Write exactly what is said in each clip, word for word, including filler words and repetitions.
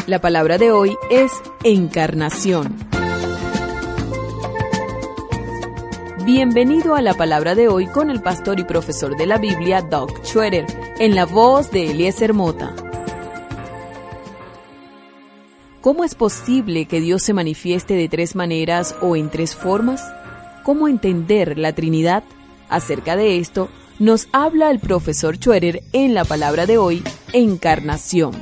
La palabra de hoy es encarnación. Bienvenido a la palabra de hoy con el pastor y profesor de la Biblia, Doug Schroeder, en la voz de Eliezer Mota. ¿Cómo es posible que Dios se manifieste de tres maneras o en tres formas? ¿Cómo entender la Trinidad? Acerca de esto nos habla el profesor Schroeder en la palabra de hoy, encarnación.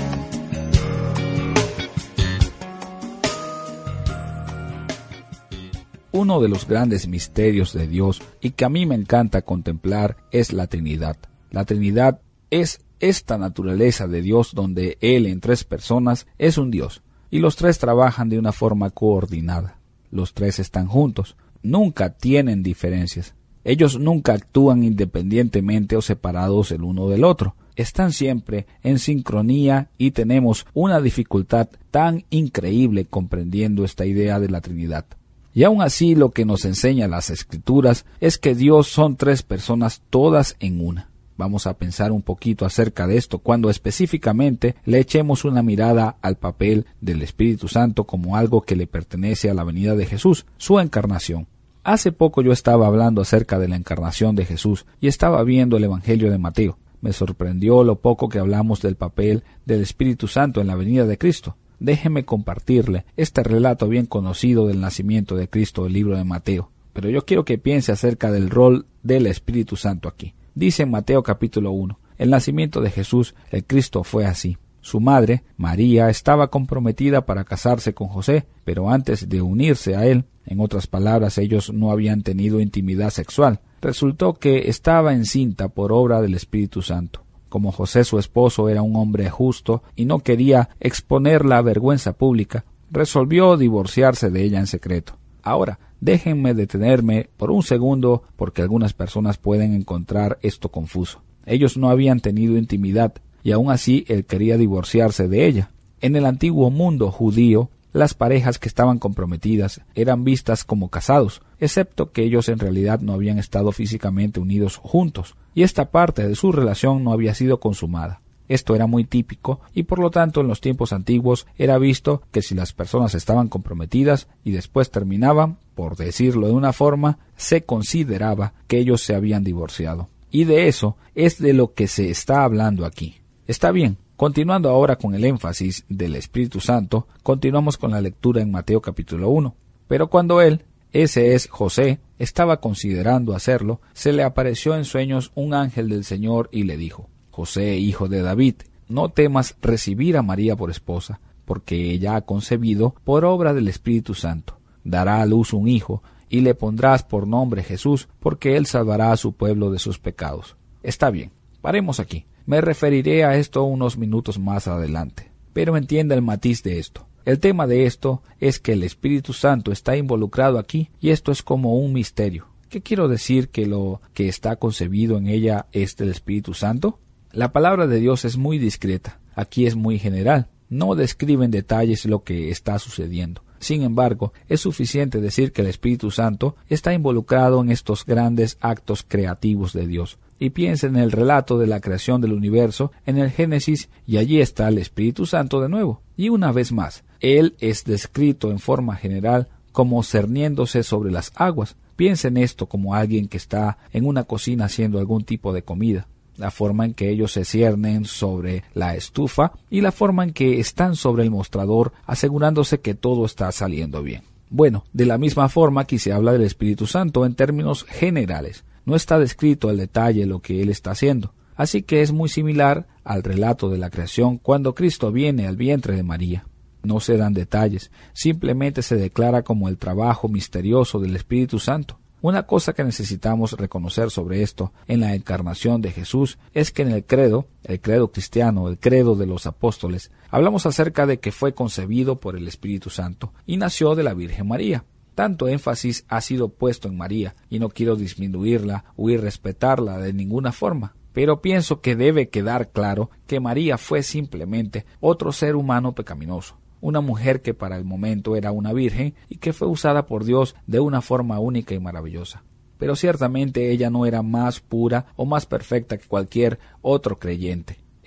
Uno de los grandes misterios de Dios y que a mí me encanta contemplar es la Trinidad. La Trinidad es esta naturaleza de Dios donde Él en tres personas es un Dios y los tres trabajan de una forma coordinada. Los tres están juntos, nunca tienen diferencias. Ellos nunca actúan independientemente o separados el uno del otro. Están siempre en sincronía y tenemos una dificultad tan increíble comprendiendo esta idea de la Trinidad. Y aún así lo que nos enseña las Escrituras es que Dios son tres personas todas en una. Vamos a pensar un poquito acerca de esto cuando específicamente le echemos una mirada al papel del Espíritu Santo como algo que le pertenece a la venida de Jesús, su encarnación. Hace poco yo estaba hablando acerca de la encarnación de Jesús y estaba viendo el Evangelio de Mateo. Me sorprendió lo poco que hablamos del papel del Espíritu Santo en la venida de Cristo. Déjeme compartirle este relato bien conocido del nacimiento de Cristo del libro de Mateo. Pero yo quiero que piense acerca del rol del Espíritu Santo aquí. Dice en Mateo capítulo uno, el nacimiento de Jesús, el Cristo fue así. Su madre, María, estaba comprometida para casarse con José, pero antes de unirse a él, en otras palabras, ellos no habían tenido intimidad sexual. Resultó que estaba encinta por obra del Espíritu Santo. Como José su esposo era un hombre justo y no quería exponer la vergüenza pública, resolvió divorciarse de ella en secreto. Ahora, déjenme detenerme por un segundo porque algunas personas pueden encontrar esto confuso. Ellos no habían tenido intimidad y aún así él quería divorciarse de ella. En el antiguo mundo judío, las parejas que estaban comprometidas eran vistas como casados, excepto que ellos en realidad no habían estado físicamente unidos juntos, y esta parte de su relación no había sido consumada. Esto era muy típico, y por lo tanto en los tiempos antiguos era visto que si las personas estaban comprometidas y después terminaban, por decirlo de una forma, se consideraba que ellos se habían divorciado. Y de eso es de lo que se está hablando aquí. Está bien. Continuando ahora con el énfasis del Espíritu Santo, continuamos con la lectura en Mateo capítulo uno. Pero cuando él, ese es José, estaba considerando hacerlo, se le apareció en sueños un ángel del Señor y le dijo: José, hijo de David, no temas recibir a María por esposa, porque ella ha concebido por obra del Espíritu Santo. Dará a luz un hijo, y le pondrás por nombre Jesús, porque él salvará a su pueblo de sus pecados. Está bien, paremos aquí. Me referiré a esto unos minutos más adelante, pero entienda el matiz de esto. El tema de esto es que el Espíritu Santo está involucrado aquí y esto es como un misterio. ¿Qué quiero decir que lo que está concebido en ella es del Espíritu Santo? La palabra de Dios es muy discreta, aquí es muy general, no describe en detalles lo que está sucediendo. Sin embargo, es suficiente decir que el Espíritu Santo está involucrado en estos grandes actos creativos de Dios. Y piensa en el relato de la creación del universo en el Génesis y allí está el Espíritu Santo de nuevo. Y una vez más, Él es descrito en forma general como cerniéndose sobre las aguas. Piensa en esto como alguien que está en una cocina haciendo algún tipo de comida. La forma en que ellos se ciernen sobre la estufa y la forma en que están sobre el mostrador asegurándose que todo está saliendo bien. Bueno, de la misma forma aquí se habla del Espíritu Santo en términos generales. No está descrito al detalle lo que Él está haciendo. Así que es muy similar al relato de la creación cuando Cristo viene al vientre de María. No se dan detalles, simplemente se declara como el trabajo misterioso del Espíritu Santo. Una cosa que necesitamos reconocer sobre esto en la encarnación de Jesús es que en el credo, el credo cristiano, el credo de los apóstoles, hablamos acerca de que fue concebido por el Espíritu Santo y nació de la Virgen María. Tanto énfasis ha sido puesto en María, y no quiero disminuirla o irrespetarla de ninguna forma, pero pienso que debe quedar claro que María fue simplemente otro ser humano pecaminoso, una mujer que para el momento era una virgen y que fue usada por Dios de una forma única y maravillosa. Pero ciertamente ella no era más pura o más perfecta que cualquier otro creyente.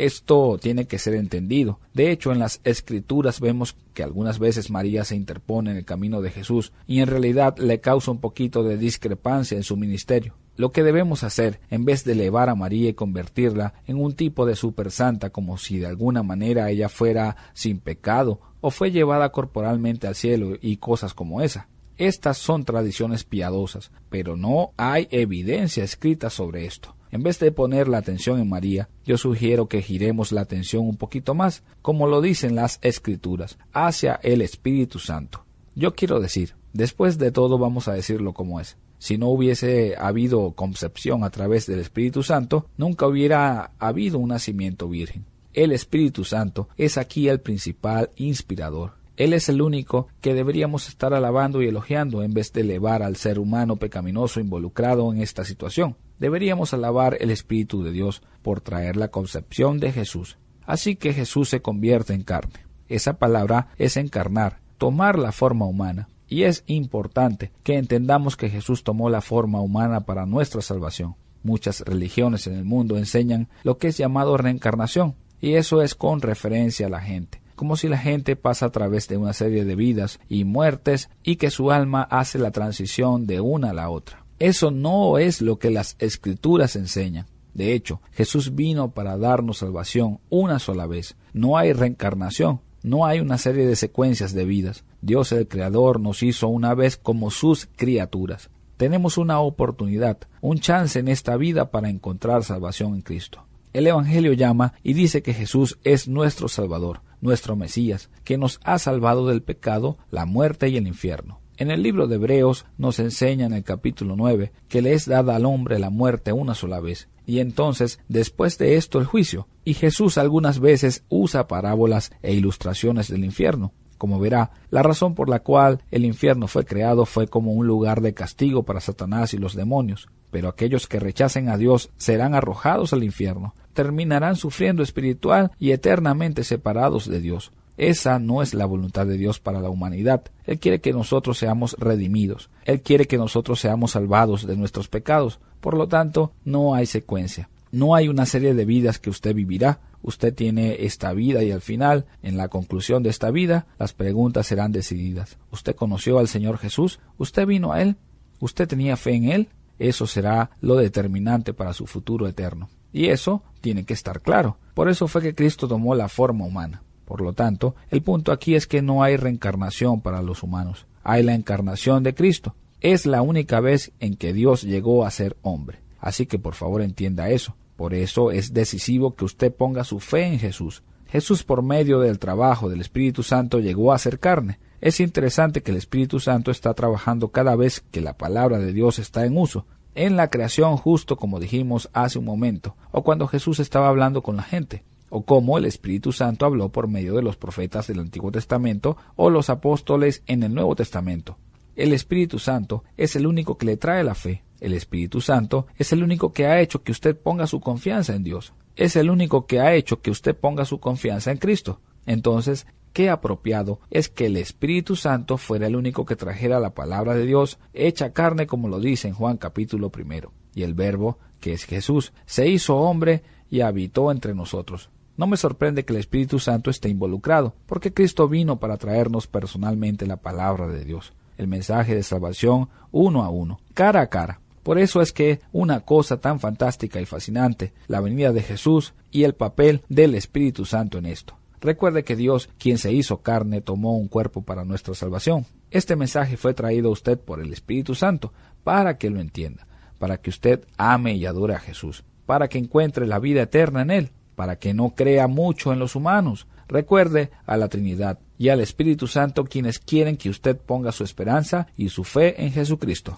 Esto tiene que ser entendido. De hecho, en las Escrituras vemos que algunas veces María se interpone en el camino de Jesús y en realidad le causa un poquito de discrepancia en su ministerio. Lo que debemos hacer, en vez de elevar a María y convertirla en un tipo de supersanta como si de alguna manera ella fuera sin pecado o fue llevada corporalmente al cielo y cosas como esa. Estas son tradiciones piadosas, pero no hay evidencia escrita sobre esto. En vez de poner la atención en María, yo sugiero que giremos la atención un poquito más, como lo dicen las Escrituras, hacia el Espíritu Santo. Yo quiero decir, después de todo vamos a decirlo como es. Si no hubiese habido concepción a través del Espíritu Santo, nunca hubiera habido un nacimiento virgen. El Espíritu Santo es aquí el principal inspirador. Él es el único que deberíamos estar alabando y elogiando en vez de elevar al ser humano pecaminoso involucrado en esta situación. Deberíamos alabar el Espíritu de Dios por traer la concepción de Jesús. Así que Jesús se convierte en carne. Esa palabra es encarnar, tomar la forma humana. Y es importante que entendamos que Jesús tomó la forma humana para nuestra salvación. Muchas religiones en el mundo enseñan lo que es llamado reencarnación, y eso es con referencia a la gente, como si la gente pasa a través de una serie de vidas y muertes y que su alma hace la transición de una a la otra. Eso no es lo que las Escrituras enseñan. De hecho, Jesús vino para darnos salvación una sola vez. No hay reencarnación. No hay una serie de secuencias de vidas. Dios el Creador nos hizo una vez como sus criaturas. Tenemos una oportunidad, un chance en esta vida para encontrar salvación en Cristo. El Evangelio llama y dice que Jesús es nuestro Salvador, nuestro Mesías, que nos ha salvado del pecado, la muerte y el infierno. En el libro de Hebreos nos enseña en el capítulo nueve que le es dada al hombre la muerte una sola vez, y entonces después de esto el juicio, y Jesús algunas veces usa parábolas e ilustraciones del infierno. Como verá, la razón por la cual el infierno fue creado fue como un lugar de castigo para Satanás y los demonios, pero aquellos que rechacen a Dios serán arrojados al infierno, terminarán sufriendo espiritual y eternamente separados de Dios. Esa no es la voluntad de Dios para la humanidad. Él quiere que nosotros seamos redimidos. Él quiere que nosotros seamos salvados de nuestros pecados. Por lo tanto, no hay secuencia. No hay una serie de vidas que usted vivirá. Usted tiene esta vida y al final, en la conclusión de esta vida, las preguntas serán decididas. ¿Usted conoció al Señor Jesús? ¿Usted vino a Él? ¿Usted tenía fe en Él? Eso será lo determinante para su futuro eterno. Y eso tiene que estar claro. Por eso fue que Cristo tomó la forma humana. Por lo tanto, el punto aquí es que no hay reencarnación para los humanos. Hay la encarnación de Cristo. Es la única vez en que Dios llegó a ser hombre. Así que por favor entienda eso. Por eso es decisivo que usted ponga su fe en Jesús. Jesús, por medio del trabajo del Espíritu Santo, llegó a ser carne. Es interesante que el Espíritu Santo está trabajando cada vez que la palabra de Dios está en uso. En la creación, justo como dijimos hace un momento, o cuando Jesús estaba hablando con la gente, o como el Espíritu Santo habló por medio de los profetas del Antiguo Testamento o los apóstoles en el Nuevo Testamento. El Espíritu Santo es el único que le trae la fe. El Espíritu Santo es el único que ha hecho que usted ponga su confianza en Dios. Es el único que ha hecho que usted ponga su confianza en Cristo. Entonces, qué apropiado es que el Espíritu Santo fuera el único que trajera la palabra de Dios hecha carne, como lo dice en Juan capítulo primero. Y el Verbo, que es Jesús, se hizo hombre y habitó entre nosotros. No me sorprende que el Espíritu Santo esté involucrado, porque Cristo vino para traernos personalmente la palabra de Dios, el mensaje de salvación uno a uno, cara a cara. Por eso es que una cosa tan fantástica y fascinante, la venida de Jesús y el papel del Espíritu Santo en esto. Recuerde que Dios, quien se hizo carne, tomó un cuerpo para nuestra salvación. Este mensaje fue traído a usted por el Espíritu Santo para que lo entienda, para que usted ame y adore a Jesús, para que encuentre la vida eterna en Él, para que no crea mucho en los humanos. Recuerde a la Trinidad y al Espíritu Santo, quienes quieren que usted ponga su esperanza y su fe en Jesucristo.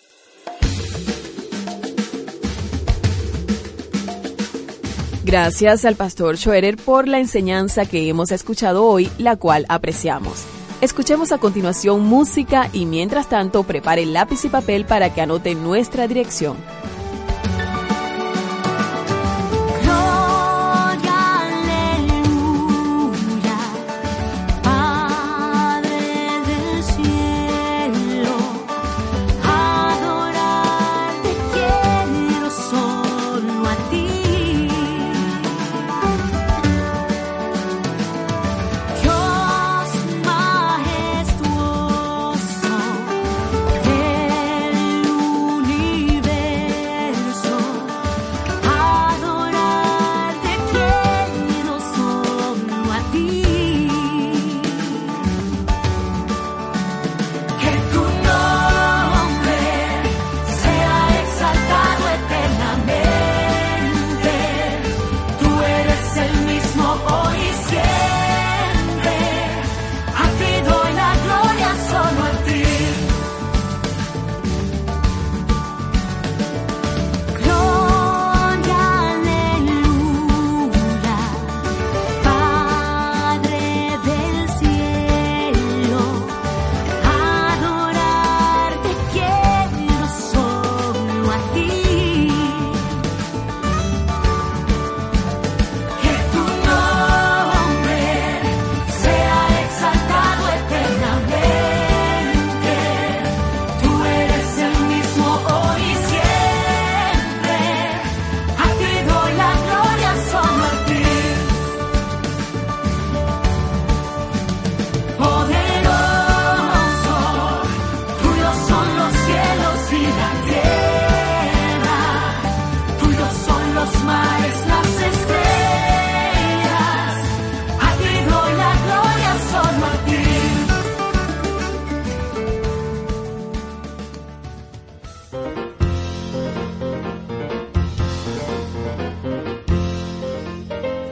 Gracias al pastor Schroeder por la enseñanza que hemos escuchado hoy, la cual apreciamos. Escuchemos a continuación música y mientras tanto prepare lápiz y papel para que anote nuestra dirección.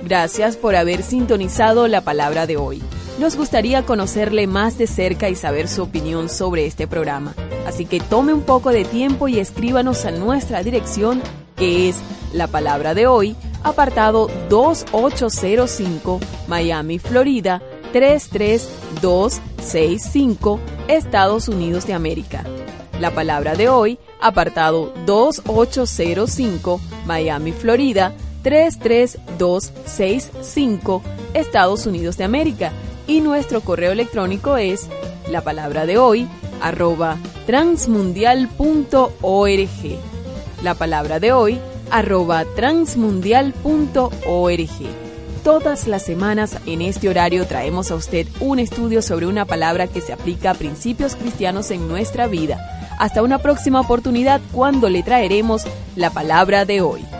Gracias por haber sintonizado la palabra de hoy. Nos gustaría conocerle más de cerca y saber su opinión sobre este programa. Así que tome un poco de tiempo y escríbanos a nuestra dirección, que es La Palabra de Hoy, apartado dos ocho cero cinco, Miami, Florida, tres tres dos seis cinco, Estados Unidos de América. La Palabra de Hoy, apartado dos ocho cero cinco, Miami, Florida, tres tres dos seis cinco, Estados Unidos de América. Y nuestro correo electrónico es la palabra de hoy arroba transmundial punto org. La palabra de hoy arroba transmundial punto org. Todas las semanas en este horario traemos a usted un estudio sobre una palabra que se aplica a principios cristianos en nuestra vida. Hasta una próxima oportunidad cuando le traeremos la palabra de hoy.